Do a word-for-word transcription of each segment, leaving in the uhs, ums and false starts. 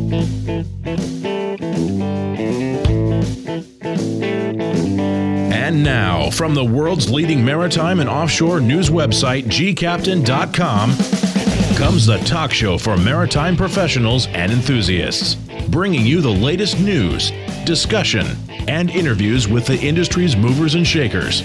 And now, from the world's leading maritime and offshore news website, G Captain dot com, comes the talk show for maritime professionals and enthusiasts, bringing you the latest news, discussion, and interviews with the industry's movers and shakers.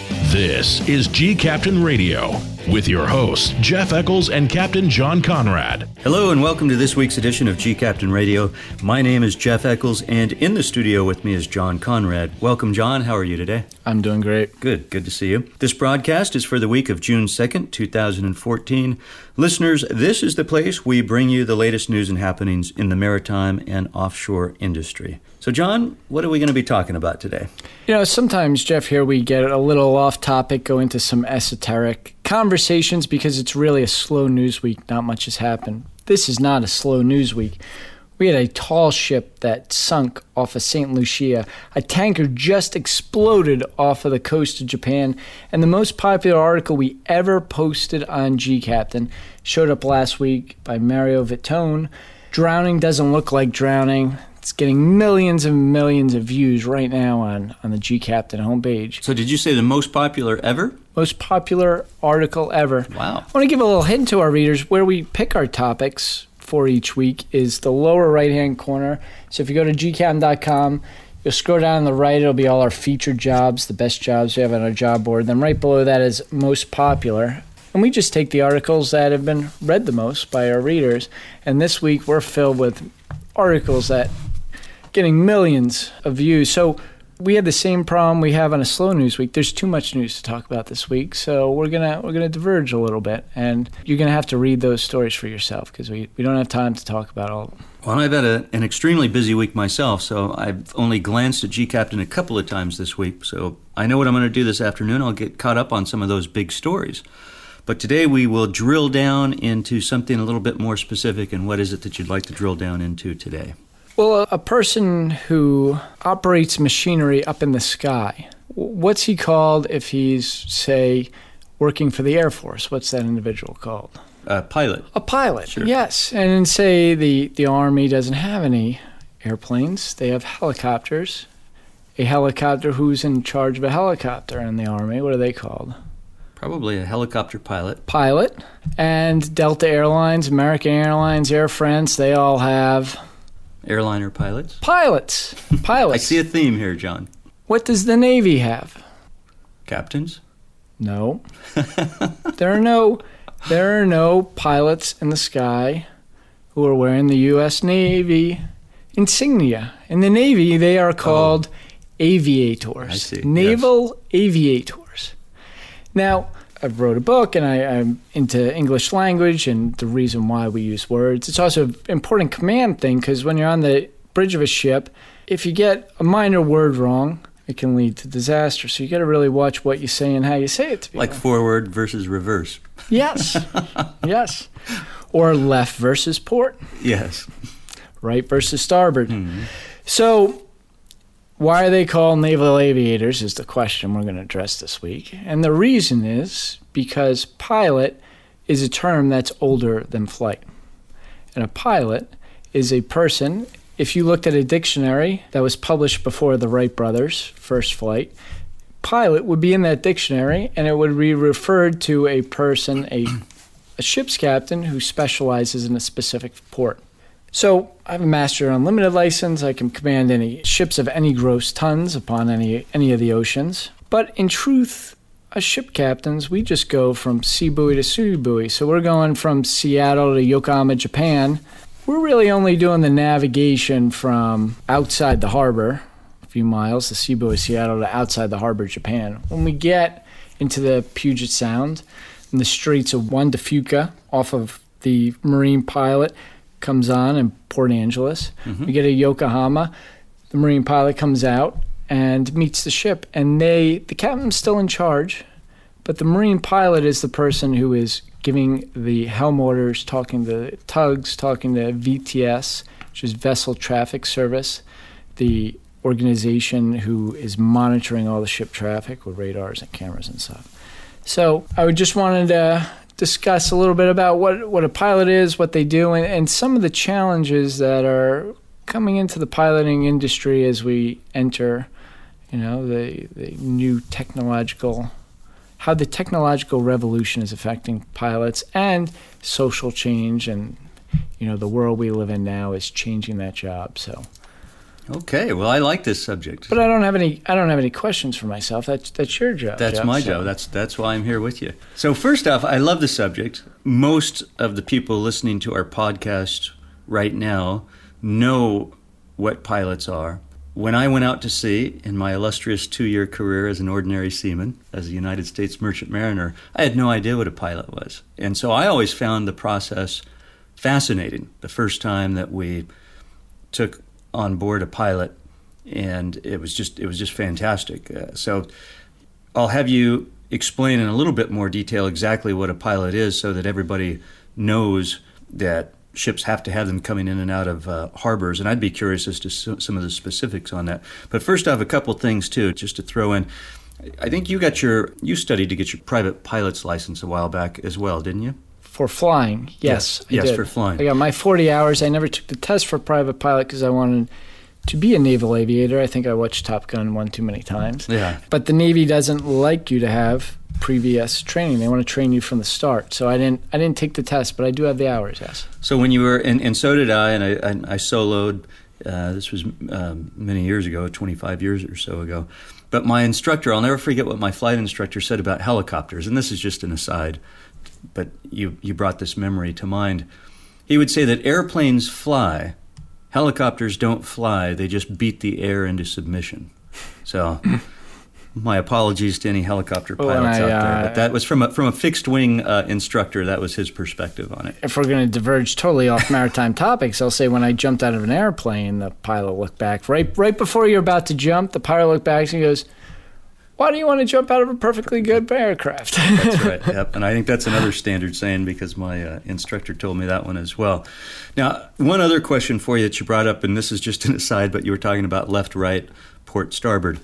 This is G Captain Radio, with your hosts, Jeff Eccles and Captain John Conrad. Hello and welcome to this week's edition of G Captain Radio. My name is Jeff Eccles, and in the studio with me is John Conrad. Welcome, John. How are you today? I'm doing great. Good. Good to see you. This broadcast is for the week of June second, two thousand fourteen. Listeners, this is the place we bring you the latest news and happenings in the maritime and offshore industry. So, John, what are we going to be talking about today? You know, sometimes, Jeff, here we get a little off topic, go into some esoteric conversations because it's really a slow news week. Not much has happened. This is not a slow news week. We had a tall ship that sunk off of Saint Lucia. A tanker just exploded off of the coast of Japan. And the most popular article we ever posted on G Captain showed up last week by Mario Vittone. Drowning doesn't look like drowning. It's getting millions and millions of views right now on, on the G Captain homepage. So did you say the most popular ever? Most popular article ever. Wow. I want to give a little hint to our readers. Where we pick our topics for each week is the lower right-hand corner. So if you go to G Captain dot com, you'll scroll down on the right. It'll be all our featured jobs, the best jobs we have on our job board. Then right below that is most popular. And we just take the articles that have been read the most by our readers. And this week we're filled with articles that getting millions of views. So we had the same problem we have on a slow news week. There's too much news to talk about this week, so we're gonna we're gonna diverge a little bit, and you're gonna have to read those stories for yourself because we, we don't have time to talk about all of them. Well, I've had a, an extremely busy week myself, so I've only glanced at G Captain a couple of times this week. So I know what I'm going to do this afternoon. I'll get caught up on some of those big stories. But today we will drill down into something a little bit more specific. And what is it that you'd like to drill down into today? Well, a person who operates machinery up in the sky, what's he called if he's, say, working for the Air Force? What's that individual called? A pilot. A pilot, sure. Yes. And say the, the Army doesn't have any airplanes. They have helicopters. A helicopter who's in charge of a helicopter in the Army, what are they called? Probably a helicopter pilot. Pilot. And Delta Airlines, American Airlines, Air France, they all have... Airliner pilots? Pilots. Pilots. I see a theme here, John. What does the Navy have? Captains? No. There are no there are no pilots in the sky who are wearing the U S Navy insignia. In the Navy, they are called oh, aviators. I see. Naval yes. aviators. Now, I wrote a book, and I, I'm into English language and the reason why we use words. It's also an important command thing because when you're on the bridge of a ship, if you get a minor word wrong, it can lead to disaster. So you got to really watch what you say and how you say it. To like forward versus reverse. Yes. Yes. Or left versus port. Yes. Right versus starboard. Mm-hmm. So... why are they called naval aviators is the question we're going to address this week. And the reason is because pilot is a term that's older than flight. And a pilot is a person, if you looked at a dictionary that was published before the Wright brothers' first flight, pilot would be in that dictionary and it would be referred to a person, a, a ship's captain who specializes in a specific port. So I have a Master Unlimited license. I can command any ships of any gross tons upon any any of the oceans. But in truth, as ship captains, we just go from sea buoy to sea buoy. So we're going from Seattle to Yokohama, Japan. We're really only doing the navigation from outside the harbor, a few miles, the sea buoy Seattle to outside the harbor, Japan. When we get into the Puget Sound and the Straits of Juan de Fuca off of the Marine pilot, comes on in Port Angeles. Mm-hmm. We get to Yokohama. The Marine pilot comes out and meets the ship. And they, the captain's still in charge, but the Marine pilot is the person who is giving the helm orders, talking to tugs, talking to V T S, which is Vessel Traffic Service, the organization who is monitoring all the ship traffic with radars and cameras and stuff. So I would just wanted to discuss a little bit about what, what a pilot is, what they do, and, and some of the challenges that are coming into the piloting industry as we enter, you know, the, the new technological, how the technological revolution is affecting pilots, and social change, and, you know, the world we live in now is changing that job, so... Okay, well, I like this subject. But I don't have any. I don't have any questions for myself. That's that's your job. That's Jeff, my so. job. That's that's why I'm here with you. So first off, I love the subject. Most of the people listening to our podcast right now know what pilots are. When I went out to sea in my illustrious two-year career as an ordinary seaman, as a United States merchant mariner, I had no idea what a pilot was, and so I always found the process fascinating. The first time that we took on board a pilot, and it was just it was just fantastic. Uh, so I'll have you explain in a little bit more detail exactly what a pilot is, so that everybody knows that ships have to have them coming in and out of uh, harbors. And I'd be curious as to so, some of the specifics on that. But first off, a couple things too, just to throw in. I think you got your you studied to get your private pilot's license a while back as well, didn't you? For flying, yes. Yes, I yes did. for flying. I got my forty hours. I never took the test for private pilot because I wanted to be a naval aviator. I think I watched Top Gun one too many times. Yeah. But the Navy doesn't like you to have previous training. They want to train you from the start. So I didn't I didn't take the test, but I do have the hours, yes. So when you were, and, and so did I, and I, and I soloed, uh, this was um, many years ago, twenty-five years or so ago. But my instructor, I'll never forget what my flight instructor said about helicopters, and this is just an aside, but you, you brought this memory to mind. He would say that airplanes fly, helicopters don't fly, they just beat the air into submission. So my apologies to any helicopter pilots well, I, out there, uh, but that was from a, from a fixed-wing uh, instructor. That was his perspective on it. If we're going to diverge totally off maritime topics, I'll say when I jumped out of an airplane, the pilot looked back. Right right before you're about to jump, the pilot looked back and he goes, "Why do you want to jump out of a perfectly good aircraft?" That's right, yep. And I think that's another standard saying because my uh, instructor told me that one as well. Now, one other question for you that you brought up, and this is just an aside, but you were talking about left, right, port, starboard.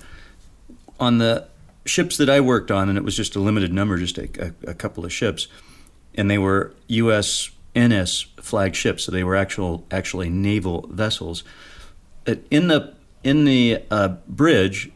On the ships that I worked on, and it was just a limited number, just a, a, a couple of ships, and they were U S N S flag ships, so they were actual, actually naval vessels. In the in the uh, bridge,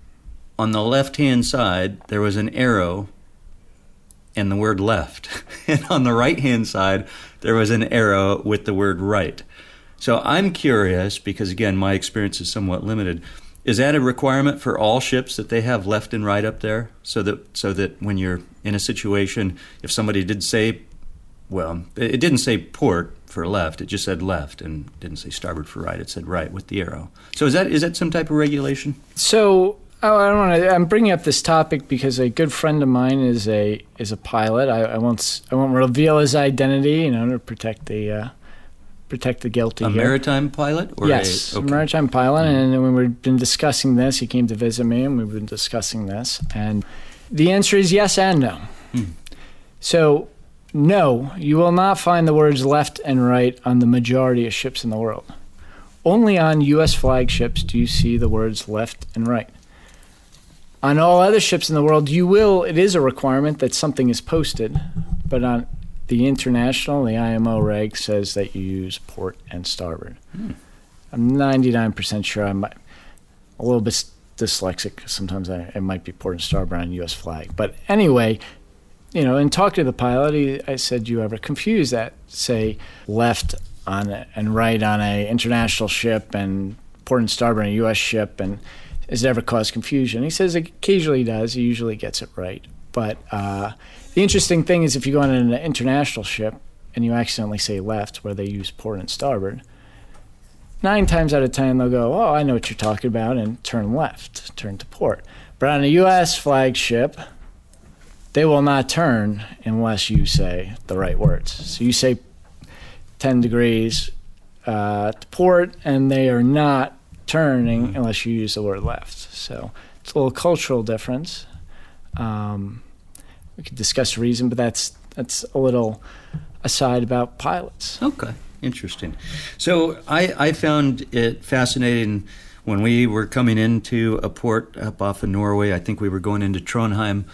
on the left-hand side, there was an arrow and the word left. And on the right-hand side, there was an arrow with the word right. So I'm curious, because, again, my experience is somewhat limited, is that a requirement for all ships that they have left and right up there? So that so that when you're in a situation, if somebody did say, well, it didn't say port for left, it just said left, and didn't say starboard for right, it said right with the arrow. So is that is that some type of regulation? So oh, I don't want to. I'm bringing up this topic because a good friend of mine is a is a pilot. I, I won't I won't reveal his identity, you know, to protect the uh, protect the guilty. A here. maritime pilot? Or yes, a, okay. a maritime pilot. Mm. And when we've been discussing this, he came to visit me, and we've been discussing this. And the answer is yes and no. Mm. So, no, you will not find the words left and right on the majority of ships in the world. Only on U S flagships do you see the words left and right. On all other ships in the world, you will, it is a requirement that something is posted, but on the international, the I M O reg says that you use port and starboard. Hmm. I'm ninety-nine percent sure I'm a little bit dyslexic. Sometimes I, it might be port and starboard on U S flag. But anyway, you know, in talking to the pilot, he, I said, "You ever confuse that, say, left on a, and right on a international ship and port and starboard on a U S ship, and has it ever caused confusion?" He says it occasionally does. He usually gets it right. But uh, the interesting thing is if you go on an international ship and you accidentally say left where they use port and starboard, nine times out of ten they'll go, "Oh, I know what you're talking about," and turn left, turn to port. But on a U S flagship, they will not turn unless you say the right words. So you say ten degrees uh, to port, and they are not turning unless you use the word left. So it's a little cultural difference. Um, we could discuss the reason, but that's that's a little aside about pilots. Okay, interesting. So I, I found it fascinating when we were coming into a port up off of Norway. I think we were going into Trondheim,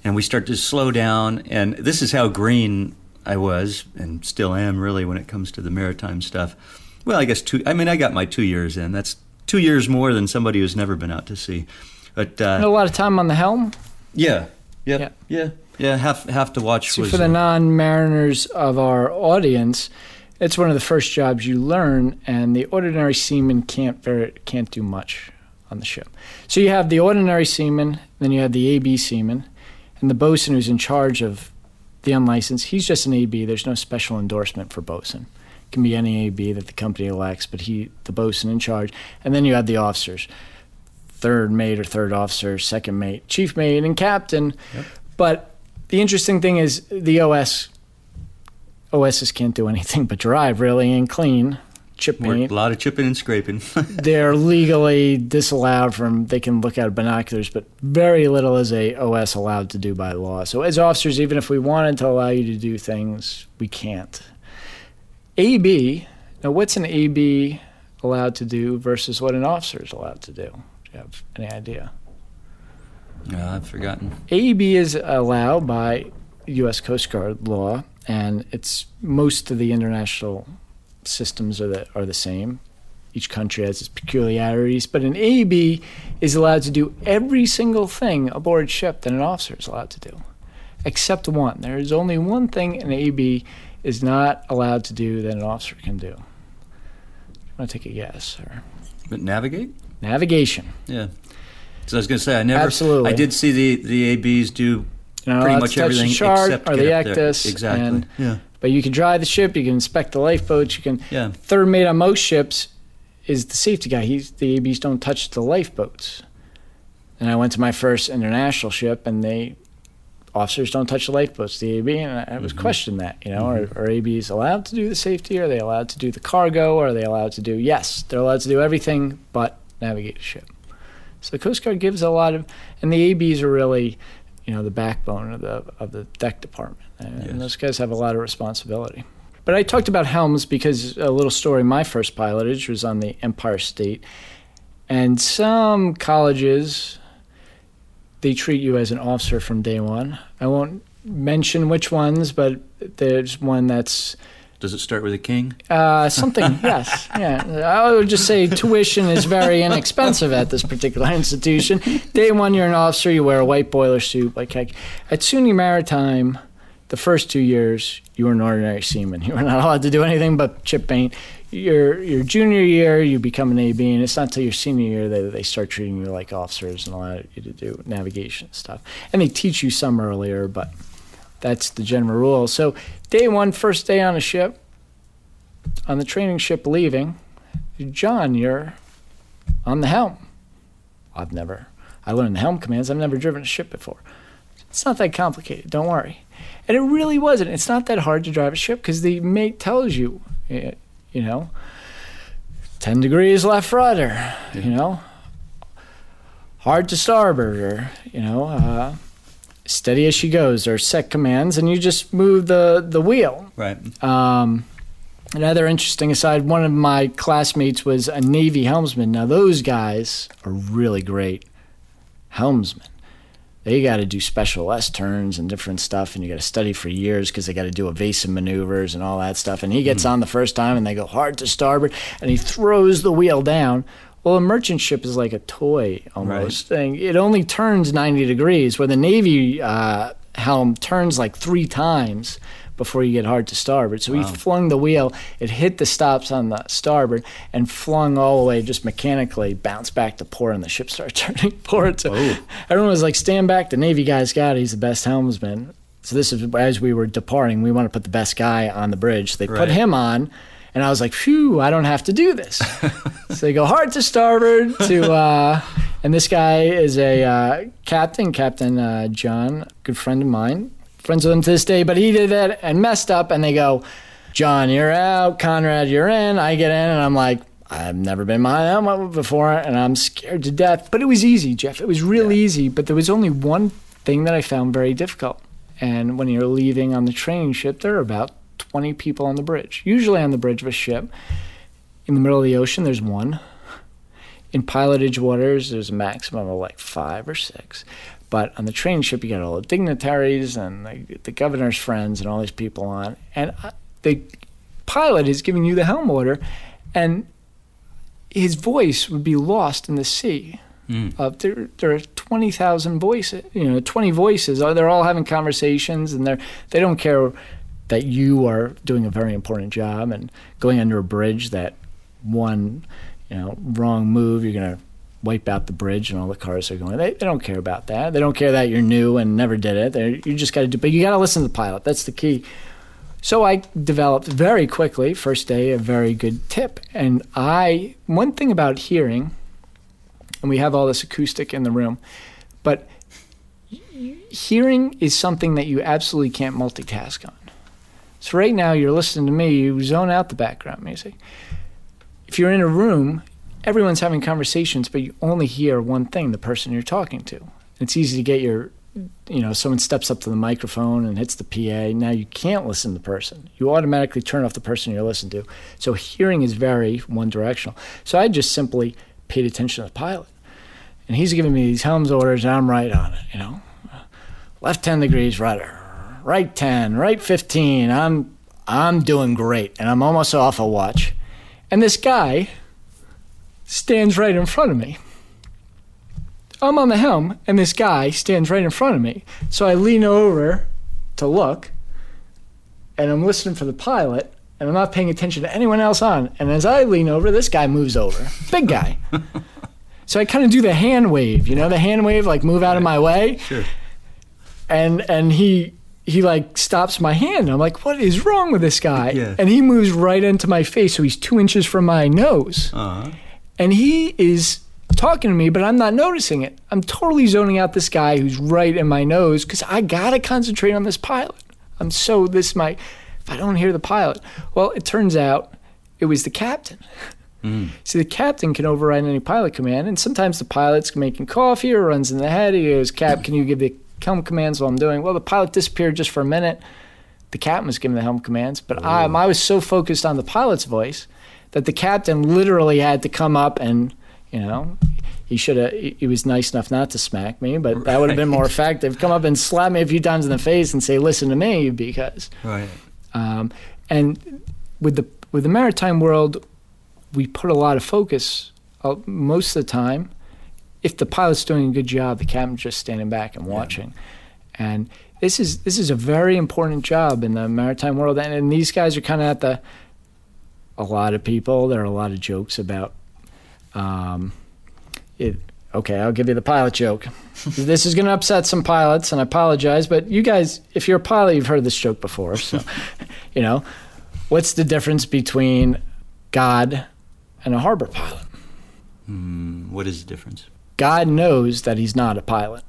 and we start to slow down. And this is how green I was, and still am, really, when it comes to the maritime stuff. Well, I guess two. I mean, I got my two years in. That's two years more than somebody who's never been out to sea. But uh, a lot of time on the helm. Yeah, yep, yeah, yeah, yeah. Have have to watch. See, was, for the non-mariners of our audience, it's one of the first jobs you learn, and the ordinary seaman can't very, can't do much on the ship. So you have the ordinary seaman, then you have the A B seaman, and the bosun who's in charge of the unlicensed. He's just an A B. There's no special endorsement for bosun. It can be any A B that the company elects, but he, the bosun, in charge. And then you have the officers, third mate or third officer, second mate, chief mate, and captain. Yep. But the interesting thing is the O S, O Ss can't do anything but drive, really, and clean, chip paint. A lot of chipping and scraping. They're legally disallowed from, they can look at binoculars, but very little is a O S allowed to do by law. So as officers, even if we wanted to allow you to do things, we can't. A B, now what's an A B allowed to do versus what an officer is allowed to do? Do you have any idea? No, I've forgotten. A B is allowed by U S Coast Guard law, and it's most of the international systems are the, are the same. Each country has its peculiarities, but an A B is allowed to do every single thing aboard ship that an officer is allowed to do, except one. There is only one thing an A B is not allowed to do that an officer can do. I want to take a guess, or But navigate? Navigation. Yeah. So I was going to say I never. Absolutely. I did see the the A Bs do You're not pretty allowed much to touch everything the chart except or get the up there. Ectus. Exactly. And, yeah. But you can drive the ship. You can inspect the lifeboats. You can. Yeah. Third mate on most ships is the safety guy. He's the A Bs don't touch the lifeboats. And I went to my first international ship, and they officers don't touch the lifeboats. The A B, and I, I was mm-hmm. questioning that. You know, mm-hmm. are, are A Bs allowed to do the safety? Are they allowed to do the cargo? Are they allowed to do? Yes, they're allowed to do everything but navigate a ship. So the Coast Guard gives a lot of, and the A Bs are really, you know, the backbone of the of the deck department, and, yes. and those guys have a lot of responsibility. But I talked about helms because a little story. My first pilotage was on the Empire State, and some colleges, they treat you as an officer from day one. I won't mention which ones, but there's one that's. Does it start with a king? Uh, something, yes. Yeah. I would just say tuition is very inexpensive at this particular institution. Day one, you're an officer. You wear a white boiler suit. Like heck. At SUNY Maritime, the first two years, you were an ordinary seaman. You were not allowed to do anything but chip paint. Your your junior year, you become an A B, and it's not until your senior year that they start treating you like officers and allow you to do navigation stuff. And they teach you some earlier, but that's the general rule. So day one, first day on a ship, on the training ship leaving, John, you're on the helm. I've never, I learned the helm commands. I've never driven a ship before. It's not that complicated, don't worry. And it really wasn't. It's not that hard to drive a ship because the mate tells you, you know, ten degrees left rudder, you know, hard to starboard, or, you know, uh, steady as she goes, or set commands, and you just move the, the wheel. Right. Um, another interesting aside, one of my classmates was a Navy helmsman. Now, those guys are really great helmsmen. They got to do special S-turns and different stuff, and you got to study for years because they got to do evasive maneuvers and all that stuff. And he gets mm-hmm. on the first time, and they go hard to starboard, and he throws the wheel down. Well, a merchant ship is like a toy almost. Right. Thing. It only turns ninety degrees, where the Navy uh, helm turns like three times before you get hard to starboard. So wow. he flung the wheel. It hit the stops on the starboard and flung all the way, just mechanically bounced back to port, and the ship started turning port. So oh. everyone was like, stand back. The Navy guy's got it. He's the best helmsman. So this is, as we were departing, we want to put the best guy on the bridge. They right. put him on. And I was like, phew, I don't have to do this. So they go hard to starboard to, uh, and this guy is a uh, captain, Captain uh, John, good friend of mine. Friends with him to this day, but he did that and messed up. And they go, John, you're out. Conrad, you're in. I get in, and I'm like, I've never been behind that one before, and I'm scared to death. But it was easy, Jeff. It was real yeah. easy. But there was only one thing that I found very difficult. And when you're leaving on the training ship, there are about twenty people on the bridge, usually on the bridge of a ship. In the middle of the ocean, there's one. In pilotage waters, there's a maximum of like five or six. But on the training ship, you got all the dignitaries and the, the governor's friends and all these people on. And the pilot is giving you the helm order, and his voice would be lost in the sea. Mm. Uh, there, there are twenty thousand voices, you know, twenty voices. They're all having conversations, and they're they don't care that you are doing a very important job and going under a bridge that one, you know, wrong move, you're going to wipe out the bridge and all the cars are going. They, they don't care about that. They don't care that you're new and never did it. They're, you just got to do, but you got to listen to the pilot. That's the key. So I developed very quickly, first day, a very good tip. And I, one thing about hearing, and we have all this acoustic in the room, but hearing is something that you absolutely can't multitask on. So right now you're listening to me, you zone out the background music. If you're in a room, everyone's having conversations, but you only hear one thing, the person you're talking to. It's easy to get your, you know, someone steps up to the microphone and hits the P A. Now you can't listen to the person. You automatically turn off the person you're listening to. So hearing is very one-directional. So I just simply paid attention to the pilot. And he's giving me these helms orders, and I'm right on it, you know. Left ten degrees rudder. Right ten, right fifteen, I'm I'm doing great, and I'm almost off a watch. And this guy stands right in front of me. I'm on the helm, and this guy stands right in front of me. So I lean over to look, and I'm listening for the pilot, and I'm not paying attention to anyone else on. And as I lean over, this guy moves over. Big guy. So I kind of do the hand wave, you know, the hand wave, like move out of my way. Sure. And and he... he like stops my hand. I'm like, what is wrong with this guy? Yeah. And he moves right into my face, so he's two inches from my nose. Uh-huh. And he is talking to me, but I'm not noticing it. I'm totally zoning out this guy who's right in my nose because I got to concentrate on this pilot. I'm so, this my, if I don't hear the pilot. Well, it turns out it was the captain. Mm. See, the captain can override any pilot command, and sometimes the pilot's making coffee or runs in the head. He goes, Cap, can you give the helm commands while I'm doing? Well, the pilot disappeared just for a minute. The captain was giving the helm commands, but I, I was so focused on the pilot's voice that the captain literally had to come up and, you know, he should have, he was nice enough not to smack me, but that would have been more effective. Come up and slap me a few times in the face and say, listen to me, because. Right. Um, and with the, with the maritime world, we put a lot of focus uh, most of the time. If the pilot's doing a good job, the captain's just standing back and watching. Yeah. And this is this is a very important job in the maritime world. And, and these guys are kind of at the, a lot of people, there are a lot of jokes about, um, it. okay, I'll give you the pilot joke. This is going to upset some pilots, and I apologize, but you guys, if you're a pilot, you've heard this joke before. So, you know, what's the difference between God and a harbor pilot? Mm, what is the difference? God knows that he's not a pilot.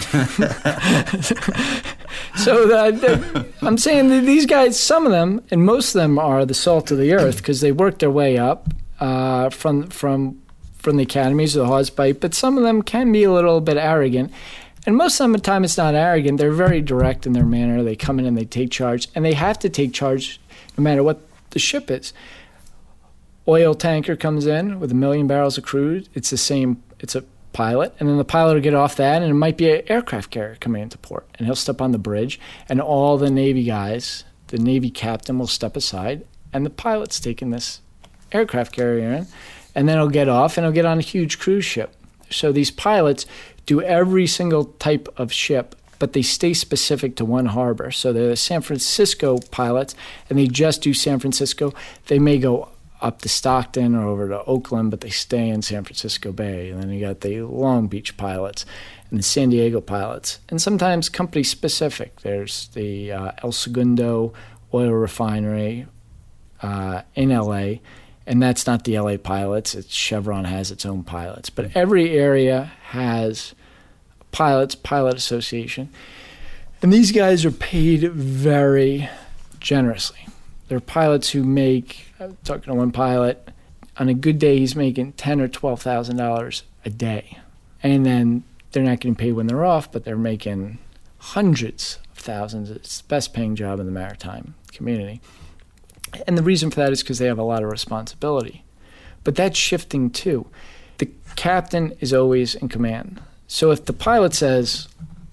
So the, the, I'm saying that these guys, some of them, and most of them are the salt of the earth because they worked their way up uh, from from from the academies of the Hawespite, but some of them can be a little bit arrogant. And most of the time it's not arrogant. They're very direct in their manner. They come in and they take charge, and they have to take charge no matter what the ship is. Oil tanker comes in with a million barrels of crude. It's the same, it's a pilot, and then the pilot will get off that, and it might be an aircraft carrier coming into port, and he'll step on the bridge, and all the Navy guys, the Navy captain will step aside, and the pilot's taking this aircraft carrier in, and then he'll get off, and he'll get on a huge cruise ship. So these pilots do every single type of ship, but they stay specific to one harbor. So they're the San Francisco pilots, and they just do San Francisco. They may go up to Stockton or over to Oakland, but they stay in San Francisco Bay. And then you got the Long Beach pilots and the San Diego pilots. And sometimes company-specific. There's the uh, El Segundo oil refinery uh, in L A, and that's not the L A pilots. It's Chevron has its own pilots. But every area has pilots, pilot association. And these guys are paid very generously. They're pilots who make, I was talking to one pilot, on a good day he's making ten thousand dollars or twelve thousand dollars a day. And then they're not getting paid when they're off, but they're making hundreds of thousands. It's the best paying job in the maritime community. And the reason for that is because they have a lot of responsibility. But that's shifting too. The captain is always in command. So if the pilot says,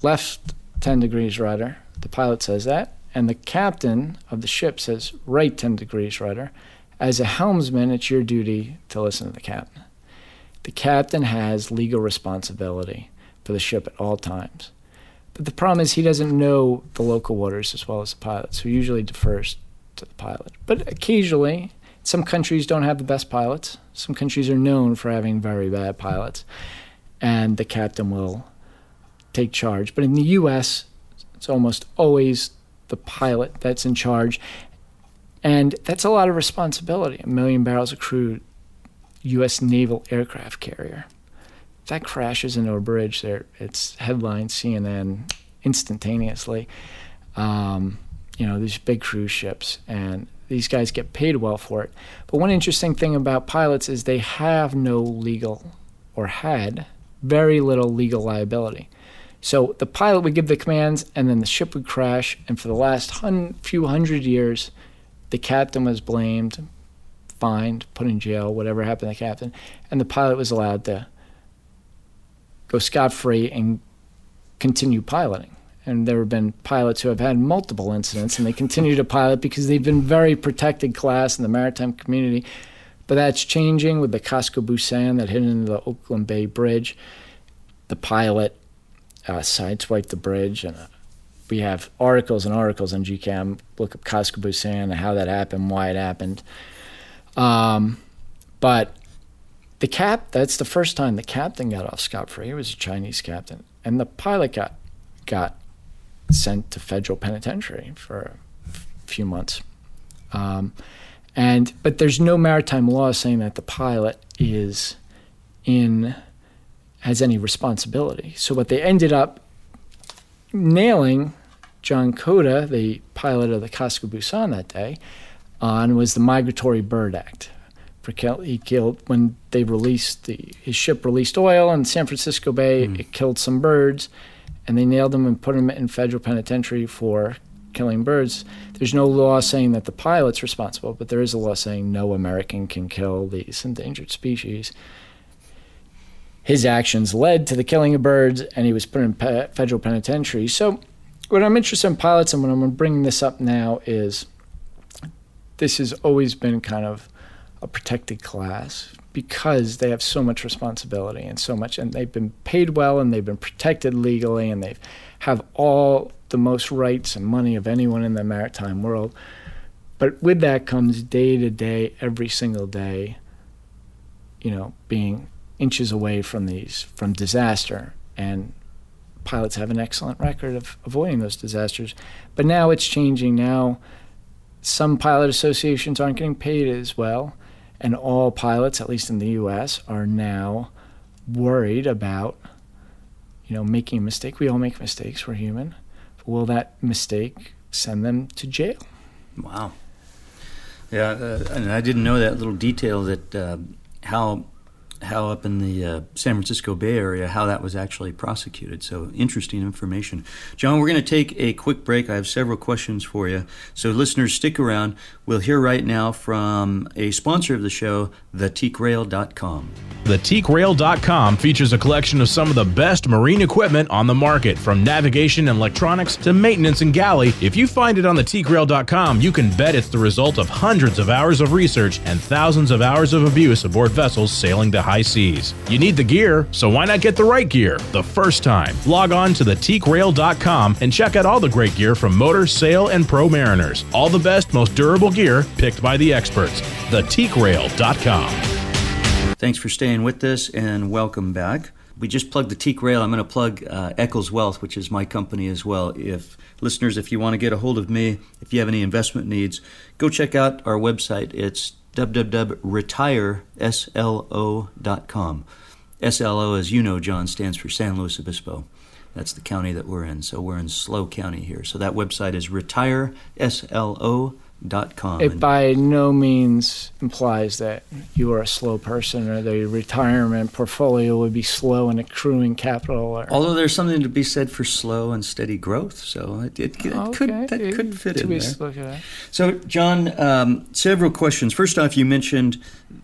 left ten degrees rudder. The pilot says that. And the captain of the ship says right ten degrees rudder. As a helmsman, it's your duty to listen to the captain. The captain has legal responsibility for the ship at all times. But the problem is he doesn't know the local waters as well as the pilot, so he usually defers to the pilot. But occasionally, some countries don't have the best pilots. Some countries are known for having very bad pilots, and the captain will take charge. But in the U S, it's almost always the pilot that's in charge, and that's a lot of responsibility. A million barrels of crude, U S naval aircraft carrier. If that crashes into a bridge, there it's headline C N N instantaneously. Um, you know, these big cruise ships, and these guys get paid well for it. But one interesting thing about pilots is they have no legal, or had very little legal liability. So the pilot would give the commands, and then the ship would crash, and for the last hun- few hundred years, the captain was blamed, fined, put in jail, whatever happened to the captain, and the pilot was allowed to go scot-free and continue piloting. And there have been pilots who have had multiple incidents, and they continue to pilot because they've been very protected class in the maritime community. But that's changing with the Casco Busan that hit into the Oakland Bay Bridge. The pilot uh, sideswiped the bridge, and uh, we have articles and articles on G CAM. Look up Casco Busan and how that happened, why it happened. Um, but the cap, that's the first time the captain got off scot-free. It was a Chinese captain. And the pilot got got sent to federal penitentiary for a few months. Um, and but there's no maritime law saying that the pilot is in has any responsibility. So what they ended up nailing John Cota, the pilot of the Casco Busan that day, on was the Migratory Bird Act. For kill, he killed when they released the his ship released oil in San Francisco Bay. Mm. It killed some birds, and they nailed him and put him in federal penitentiary for killing birds. There's no law saying that the pilot's responsible, but there is a law saying no American can kill these endangered species. His actions led to the killing of birds, and he was put in pe- federal penitentiary. So what I'm interested in pilots, and what I'm bringing this up now, is this has always been kind of a protected class because they have so much responsibility and so much, and they've been paid well, and they've been protected legally, and they have all the most rights and money of anyone in the maritime world. But with that comes day to day, every single day, you know, being inches away from these, from disaster. And pilots have an excellent record of avoiding those disasters. But now it's changing. Now some pilot associations aren't getting paid as well. And all pilots, at least in the U S, are now worried about, you know, making a mistake. We all make mistakes. We're human. Will that mistake send them to jail? Wow. Yeah, uh, and I didn't know that little detail that uh, how how up in the uh, San Francisco Bay Area, how that was actually prosecuted. So interesting information. John, we're going to take a quick break. I have several questions for you. So listeners, stick around. We'll hear right now from a sponsor of the show, the teak rail dot com. the teak rail dot com features a collection of some of the best marine equipment on the market, from navigation and electronics to maintenance and galley. If you find it on the teak rail dot com, you can bet it's the result of hundreds of hours of research and thousands of hours of abuse aboard vessels sailing to high seas. You need the gear, so why not get the right gear the first time? Log on to the teak rail dot com and check out all the great gear from motor, sail, and pro mariners. All the best, most durable gear picked by the experts. the teak rail dot com. Thanks for staying with us, and welcome back. We just plugged the Teak Rail. I'm going to plug uh, Eccles Wealth, which is my company as well. If listeners, if you want to get a hold of me, if you have any investment needs, go check out our website. It's w w w dot retire slo dot com. S L O, as you know, John, stands for San Luis Obispo. That's the county that we're in. So we're in SLO County here. So that website is retire slo dot com. It by no means implies that you are a slow person or the retirement portfolio would be slow in accruing capital. Or, although there's something to be said for slow and steady growth, so it, it, it okay. could that it, could fit in there. Look at that. So, John, um, several questions. First off, you mentioned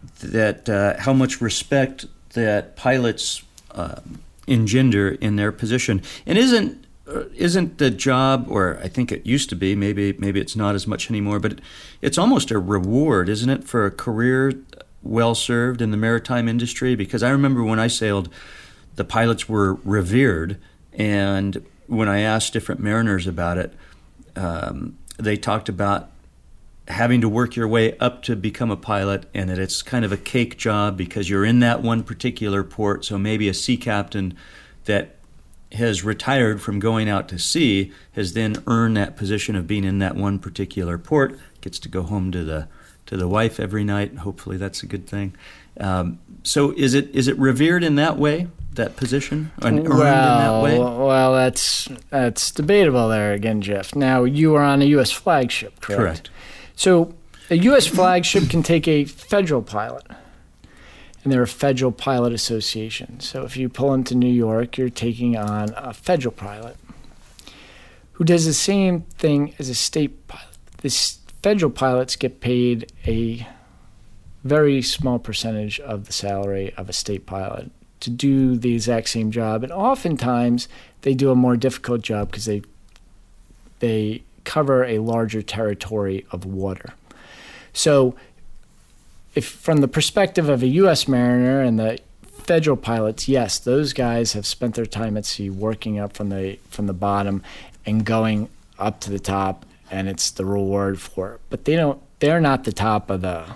that uh, how much respect that pilots uh, engender in their position, and isn't isn't the job, or I think it used to be, maybe maybe it's not as much anymore, but it's almost a reward, isn't it, for a career well served in the maritime industry? Because I remember when I sailed, the pilots were revered, and when I asked different mariners about it, um, they talked about having to work your way up to become a pilot, and that it's kind of a cake job because you're in that one particular port. So maybe a sea captain that has retired from going out to sea has then earned that position of being in that one particular port, gets to go home to the to the wife every night. Hopefully that's a good thing. Um, so is it is it revered in that way, that position, and earned well, in that way? Well, that's that's debatable there again, Jeff. Now, you are on a U S flagship, correct? Correct. So a U S flagship can take a federal pilot, and they're a federal pilot association. So if you pull into New York, you're taking on a federal pilot who does the same thing as a state pilot. This federal pilots get paid a very small percentage of the salary of a state pilot to do the exact same job, and oftentimes they do a more difficult job because they they cover a larger territory of water. So if from the perspective of a U S mariner and the federal pilots, yes, those guys have spent their time at sea working up from the from the bottom and going up to the top, and it's the reward for it. But they don't they're not the top of the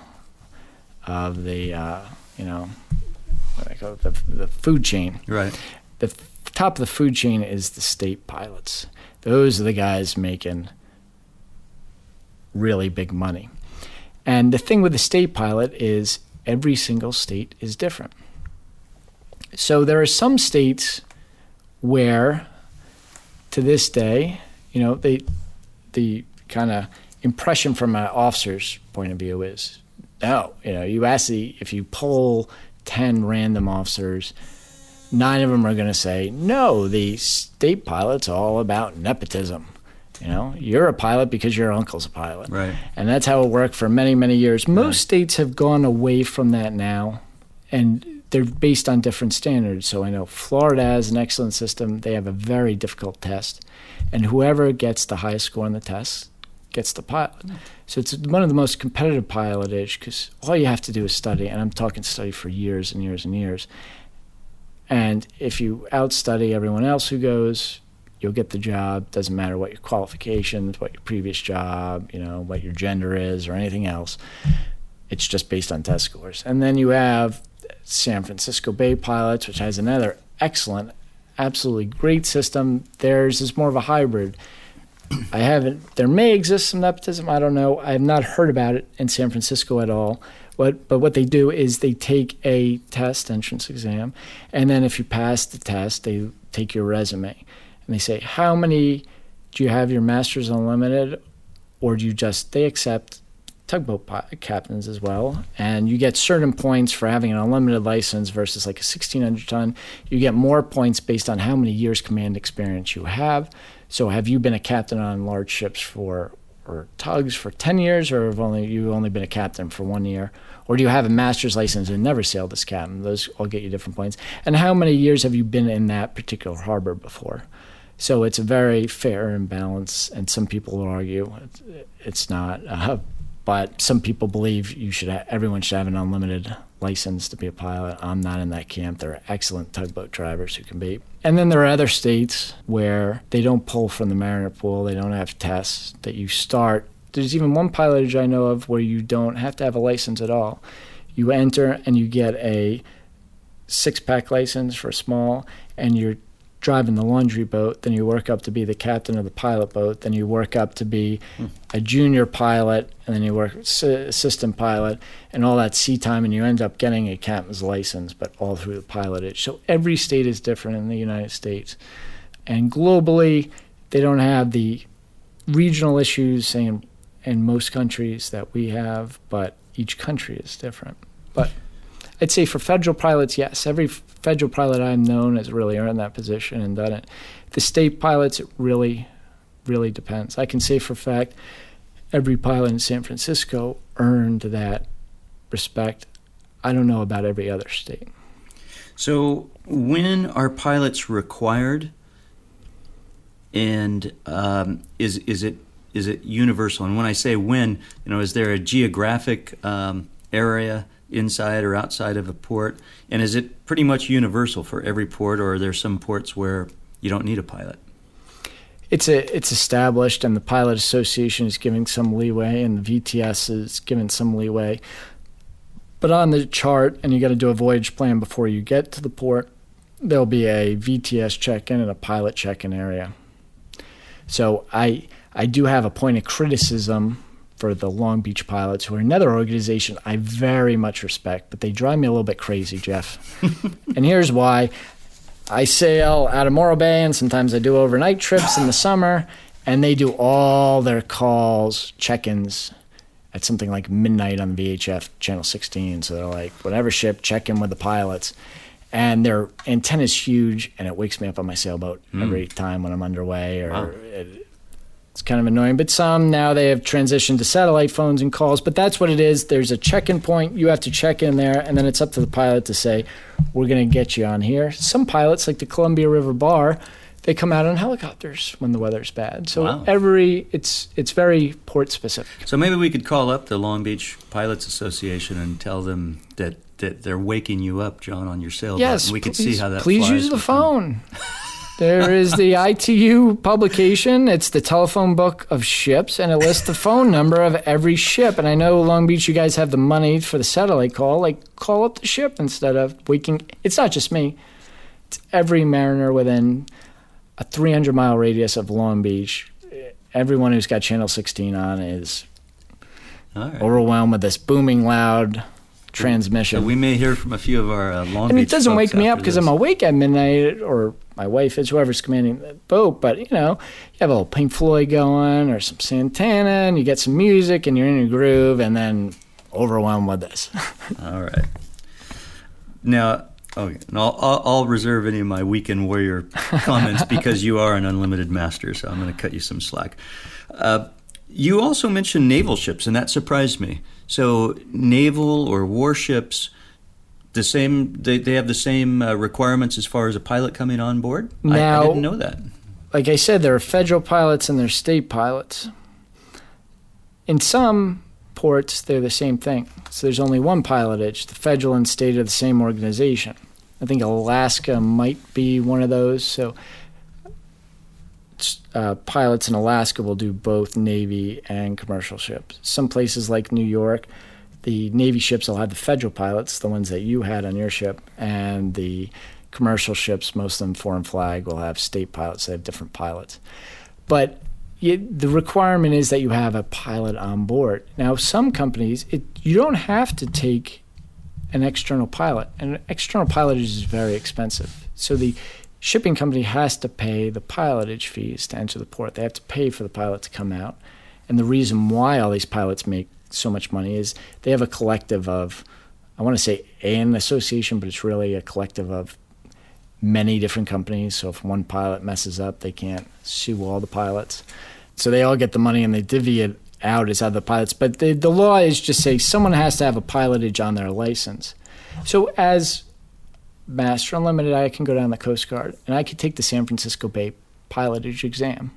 of the uh, you know what do I call it, the the food chain. Right. The f- top of the food chain is the state pilots. Those are the guys making really big money. And the thing with the state pilot is every single state is different. So there are some states where, to this day, you know, they, the kind of impression from an officer's point of view is, no, you know, you ask the, if you poll ten random officers, nine of them are going to say, no, the state pilot's all about nepotism. You know, you're a pilot because your uncle's a pilot. Right. And that's how it worked for many, many years. Most right. states have gone away from that now, and they're based on different standards. So I know Florida has an excellent system. They have a very difficult test. And whoever gets the highest score on the test gets the pilot. Mm. So it's one of the most competitive pilotage because all you have to do is study, and I'm talking study for years and years and years. And if you outstudy everyone else who goes, you'll get the job. Doesn't matter what your qualifications, what your previous job, you know, what your gender is or anything else. It's just based on test scores. And then you have San Francisco Bay Pilots, which has another excellent, absolutely great system. Theirs is more of a hybrid. I haven't, there may exist some nepotism, I don't know. I have not heard about it in San Francisco at all. What, but what they do is they take a test, entrance exam, and then if you pass the test, they take your resume. And they say, how many, do you have your Masters Unlimited, or do you just, they accept tugboat captains as well, and you get certain points for having an unlimited license versus like a sixteen hundred ton. You get more points based on how many years command experience you have. So have you been a captain on large ships for, or tugs for ten years, or have only you only been a captain for one year? Or do you have a master's license and never sailed as captain? Those all get you different points. And how many years have you been in that particular harbor before? So it's a very fair and balanced, and some people will argue it's, it's not. Uh, but some people believe you should ha- everyone should have an unlimited license to be a pilot. I'm not in that camp. There are excellent tugboat drivers who can be. And then there are other states where they don't pull from the mariner pool. They don't have tests that you start. There's even one pilotage I know of where you don't have to have a license at all. You enter and you get a six-pack license for small, and you're driving the laundry boat, then you work up to be the captain of the pilot boat, then you work up to be a junior pilot, and then you work assistant pilot, and all that sea time, and you end up getting a captain's license, but all through the pilotage. So every state is different in the United States. And globally, they don't have the regional issues, say, in, in most countries that we have, but each country is different. But I'd say for federal pilots, yes. Every federal pilot I've known has really earned that position and done it. The state pilots, it really, really depends. I can say for a fact every pilot in San Francisco earned that respect. I don't know about every other state. So when are pilots required And um, is is it is it universal? And when I say when, you know, is there a geographic um, area inside or outside of a port? And is it pretty much universal for every port, or are there some ports where you don't need a pilot? It's a it's established, and the Pilot Association is giving some leeway, and the V T S is giving some leeway. But on the chart, and you got to do a voyage plan before you get to the port, there'll be a V T S check-in and a pilot check-in area. So I I do have a point of criticism for the Long Beach pilots, who are another organization I very much respect, but they drive me a little bit crazy, Jeff. And here's why. I sail out of Morro Bay, and sometimes I do overnight trips in the summer, and they do all their calls, check-ins, at something like midnight on V H F Channel sixteen. So they're like, whatever ship, check in with the pilots. And their antenna's huge, and it wakes me up on my sailboat mm. every time when I'm underway. Or wow. it, it's kind of annoying. But some, now they have transitioned to satellite phones and calls. But that's what it is. There's a check-in point. You have to check in there, and then it's up to the pilot to say, we're going to get you on here. Some pilots, like the Columbia River Bar, they come out on helicopters when the weather's bad. So wow. every it's it's very port specific. So maybe we could call up the Long Beach Pilots Association and tell them that, that they're waking you up, John, on your sailboat. Yes, and we could please, see how that please flies use the phone. There is the I T U publication. It's the telephone book of ships, and it lists the phone number of every ship. And I know Long Beach, you guys have the money for the satellite call. Like, call up the ship instead of waking. It's not just me. It's every mariner within a three hundred mile radius of Long Beach. Everyone who's got Channel sixteen on is right. overwhelmed with this booming loud transmission. So we may hear from a few of our uh, Long and Beach it doesn't wake me up because this. I'm awake at midnight, or my wife is, whoever's commanding the boat. But, you know, you have a little Pink Floyd going or some Santana, and you get some music, and you're in a groove, and then overwhelmed with this. All right. Now, okay, and I'll, I'll, I'll reserve any of my Weekend Warrior comments because you are an unlimited master, so I'm going to cut you some slack. Uh, you also mentioned naval ships, and that surprised me. So naval or warships, the same. They, they have the same uh, requirements as far as a pilot coming on board? Now, I, I didn't know that. Like I said, there are federal pilots and there are state pilots. In some ports, they're the same thing. So there's only one pilotage. The federal and state are the same organization. I think Alaska might be one of those. So uh, pilots in Alaska will do both Navy and commercial ships. Some places like New York, the Navy ships will have the federal pilots, the ones that you had on your ship, and the commercial ships, most of them foreign flag, will have state pilots. They have different pilots. But you, the requirement is that you have a pilot on board. Now, some companies, it, you don't have to take an external pilot. And an external pilotage is very expensive. So the shipping company has to pay the pilotage fees to enter the port. They have to pay for the pilot to come out. And the reason why all these pilots make so much money is they have a collective of, I want to say an association, but it's really a collective of many different companies. So if one pilot messes up, they can't sue all the pilots. So they all get the money and they divvy it out as other pilots. But the, the law is just say someone has to have a pilotage on their license. So as Master Unlimited, I can go down the Coast Guard and I could take the San Francisco Bay pilotage exam.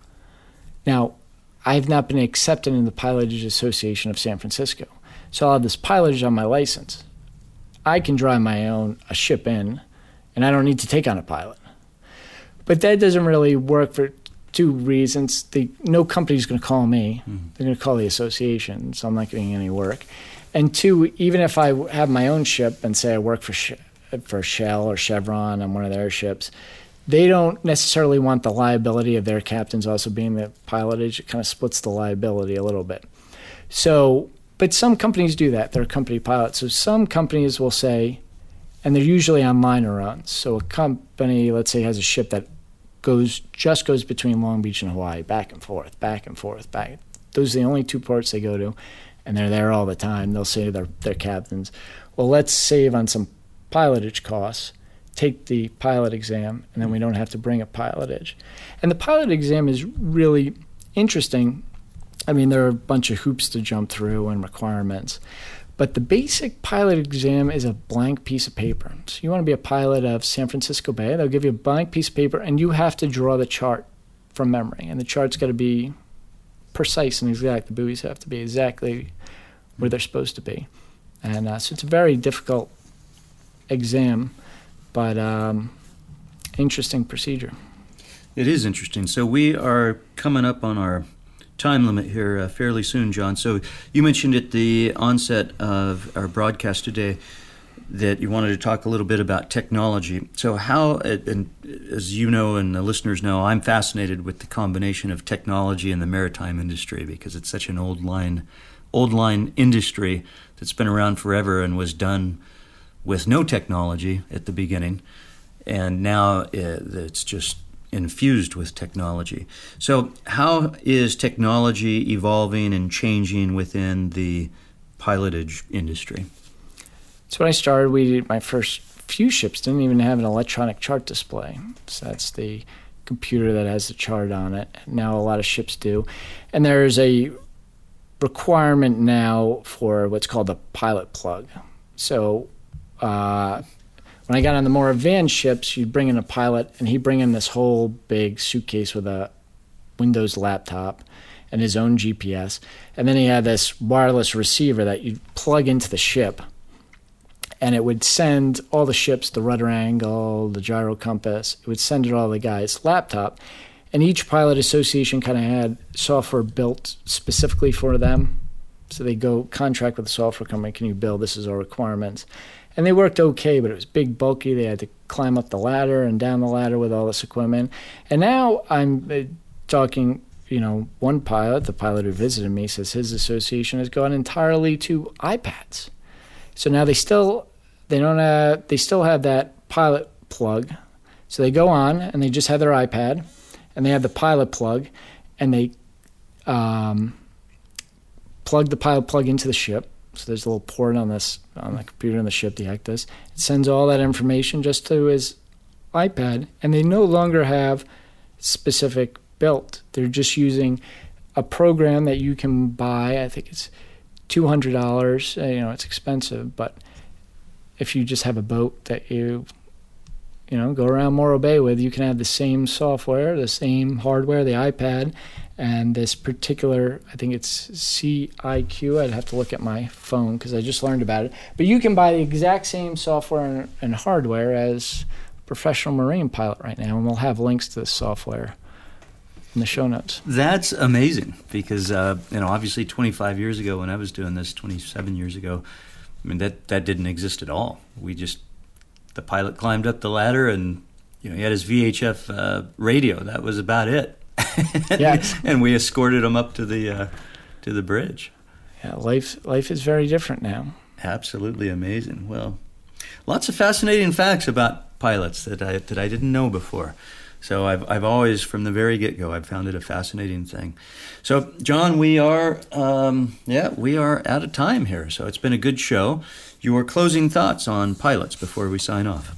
Now, I have not been accepted in the Pilotage Association of San Francisco. So I'll have this pilotage on my license. I can drive my own a ship in, and I don't need to take on a pilot. But that doesn't really work for two reasons. The, no company's going to call me. Mm-hmm. They're going to call the association, so I'm not getting any work. And two, even if I have my own ship and say I work for Sh- for Shell or Chevron on one of their ships, they don't necessarily want the liability of their captains also being the pilotage. It kind of splits the liability a little bit. So, but some companies do that. They're company pilots. So some companies will say, and they're usually on liner runs. So a company, let's say, has a ship that goes just goes between Long Beach and Hawaii, back and forth, back and forth, back. Those are the only two ports they go to, and they're there all the time. They'll say to their, their captains, well, let's save on some pilotage costs. Take the pilot exam, and then we don't have to bring a pilotage. And the pilot exam is really interesting. I mean, there are a bunch of hoops to jump through and requirements. But the basic pilot exam is a blank piece of paper. So you want to be a pilot of San Francisco Bay, they'll give you a blank piece of paper, and you have to draw the chart from memory, and the chart's got to be precise and exact. The buoys have to be exactly where they're supposed to be, and uh, so it's a very difficult exam, but um, interesting procedure. It is interesting. So we are coming up on our time limit here uh, fairly soon, John. So you mentioned at the onset of our broadcast today that you wanted to talk a little bit about technology. So how, and as you know and the listeners know, I'm fascinated with the combination of technology and the maritime industry because it's such an old line, old line industry that's been around forever and was done with no technology at the beginning, and now it's just infused with technology. So how is technology evolving and changing within the pilotage industry? So when I started, we my first few ships didn't even have an electronic chart display. So that's the computer that has the chart on it. Now a lot of ships do. And there's a requirement now for what's called a pilot plug. So uh, when I got on the more advanced ships, you'd bring in a pilot, and he'd bring in this whole big suitcase with a Windows laptop and his own G P S. And then he had this wireless receiver that you'd plug into the ship, and it would send all the ships, the rudder angle, the gyro compass, it would send it all to the guy's laptop. And each pilot association kind of had software built specifically for them. So they go contract with the software company, can you build, this is our requirements. And they worked okay, but it was big, bulky. They had to climb up the ladder and down the ladder with all this equipment. And now I'm uh, talking, you know, one pilot, the pilot who visited me, says his association has gone entirely to iPads. So now they still... They don't have, they still have that pilot plug. So they go on and they just have their iPad and they have the pilot plug and they um, plug the pilot plug into the ship. So there's a little port on this on the computer in the ship, the Ectus. It sends all that information just to his iPad, and they no longer have specific built. They're just using a program that you can buy. I think it's two hundred dollars. You know, it's expensive, but if you just have a boat that you, you know, go around Morro Bay with, you can have the same software, the same hardware, the iPad, and this particular, I think it's C I Q. I'd have to look at my phone because I just learned about it. But you can buy the exact same software and, and hardware as a professional marine pilot right now, and we'll have links to this software in the show notes. That's amazing because, uh, you know, obviously twenty-five years ago when I was doing this, twenty-seven years ago, I mean, that, that didn't exist at all. We just, the pilot climbed up the ladder and, you know, he had his V H F uh, radio. That was about it. Yes. And we escorted him up to the uh, to the bridge. Yeah, life life is very different now. Absolutely amazing. Well, lots of fascinating facts about pilots that I that I didn't know before. So I've I've always, from the very get-go, I've found it a fascinating thing. So, John, we are um, yeah we are out of time here. So it's been a good show. Your closing thoughts on pilots before we sign off?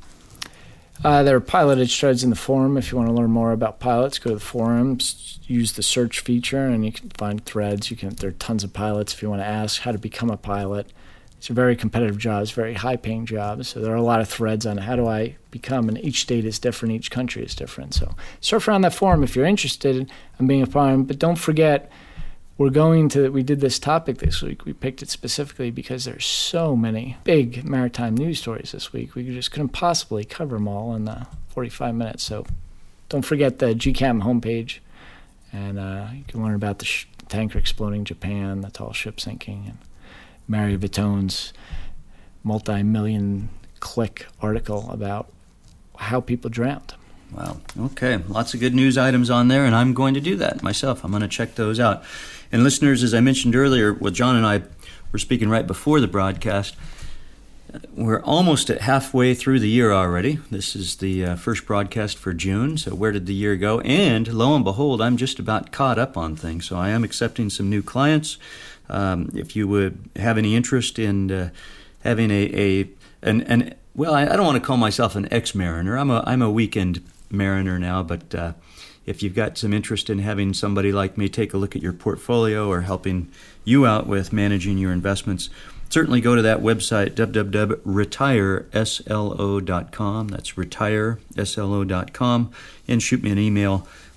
Uh, there are pilotage threads in the forum. If you want to learn more about pilots, go to the forums, use the search feature, and you can find threads. You can. There are tons of pilots if you want to ask how to become a pilot. It's a very competitive job. It's a very high-paying job. So there are a lot of threads on how do I become, and each state is different, each country is different. So surf around that forum if you're interested in being a pilot. But don't forget, we're going to, we did this topic this week. We picked it specifically because there's so many big maritime news stories this week. We just couldn't possibly cover them all in uh, forty-five minutes. So don't forget the G CAM homepage, and uh, you can learn about the sh- tanker exploding in Japan, the tall ship sinking, and Mary Vitone's multi-million click article about how people drowned. Wow. Okay. Lots of good news items on there, and I'm going to do that myself. I'm going to check those out. And listeners, as I mentioned earlier, well, John and I were speaking right before the broadcast. We're almost at halfway through the year already. This is the uh, first broadcast for June, so where did the year go? And lo and behold, I'm just about caught up on things, so I am accepting some new clients. Um, if you would have any interest in uh, having a, a an, an well, I, I don't want to call myself an ex-mariner. I'm a I'm a weekend mariner now, but uh, if you've got some interest in having somebody like me take a look at your portfolio or helping you out with managing your investments, certainly go to that website, w w w dot retire slo dot com. That's retire slo dot com, and shoot me an email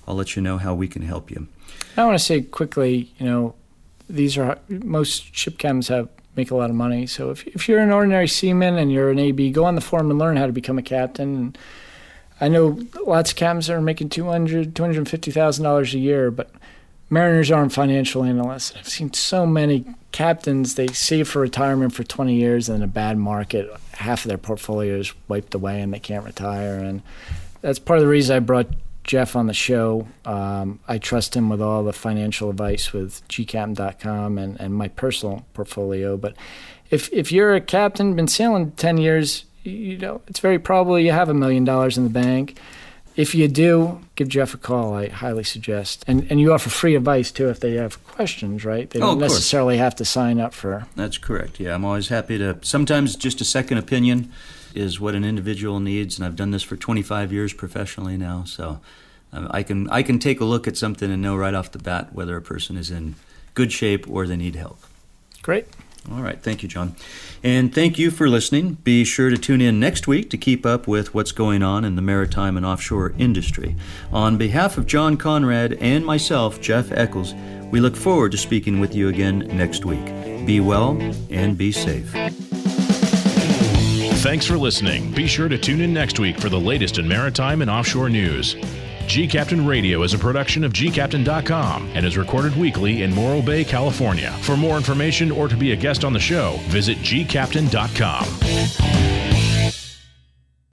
I'll let you know how we can help you. I want to say quickly, you know, these are most ship chems have make a lot of money. So if if you're an ordinary seaman and you're an A B, go on the forum and learn how to become a captain. And I know lots of captains are making two hundred thousand dollars, two hundred fifty thousand dollars a year, but mariners aren't financial analysts. I've seen so many captains, they save for retirement for twenty years, and in a bad market, half of their portfolio is wiped away and they can't retire. And that's part of the reason I brought Jeff on the show. Um, I trust him with all the financial advice with G captain dot com and, and my personal portfolio. But if if you're a captain, been sailing ten years, you know, it's very probable you have a million dollars in the bank. If you do, give Jeff a call. I highly suggest. And and you offer free advice, too, if they have questions, right? They don't oh, necessarily have to sign up for... That's correct, yeah. I'm always happy to... Sometimes just a second opinion is what an individual needs, and I've done this for twenty-five years professionally now, so um, I can I can take a look at something and know right off the bat whether a person is in good shape or they need help. Great. All right. Thank you, John. And thank you for listening. Be sure to tune in next week to keep up with what's going on in the maritime and offshore industry. On behalf of John Conrad and myself, Jeff Eccles, we look forward to speaking with you again next week. Be well and be safe. Thanks for listening. Be sure to tune in next week for the latest in maritime and offshore news. G Captain Radio is a production of G Captain dot com and is recorded weekly in Morro Bay, California. For more information or to be a guest on the show, visit G Captain dot com.